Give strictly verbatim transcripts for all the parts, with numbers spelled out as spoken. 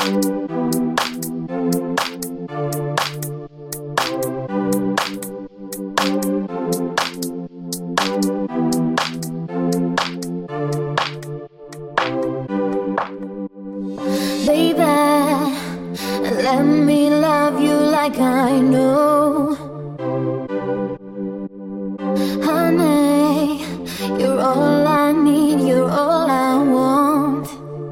Let me love you like I know. Honey, you're all I need, you're all I want.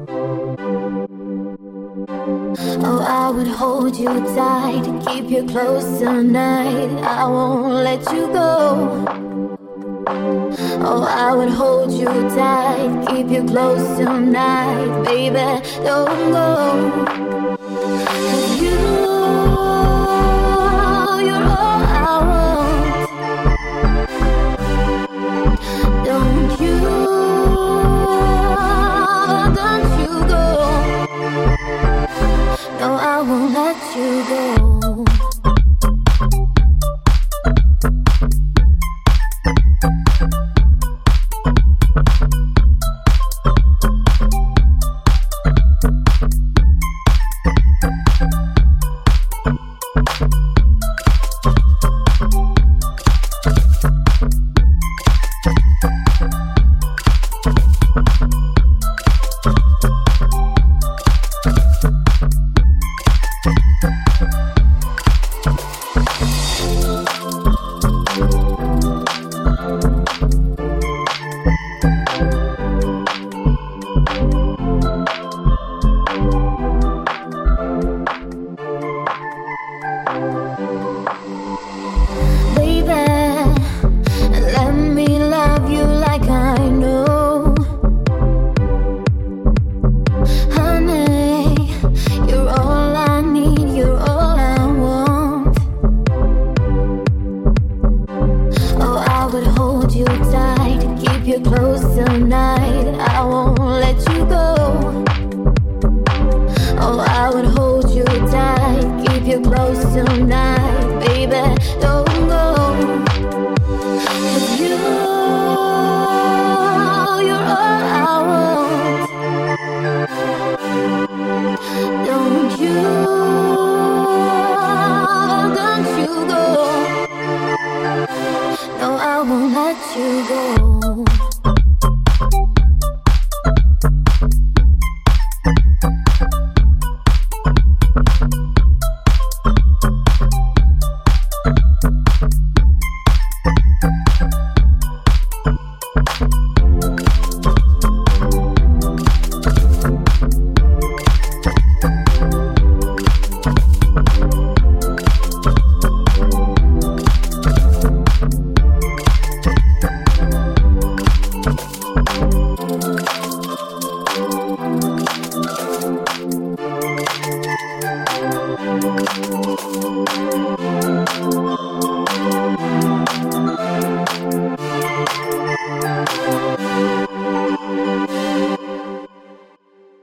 Oh, I would hold you tight, keep you close tonight. I won't let you go. Oh, I would hold you tight, keep you close tonight. Baby, don't go. 'Cause you, you're all I want.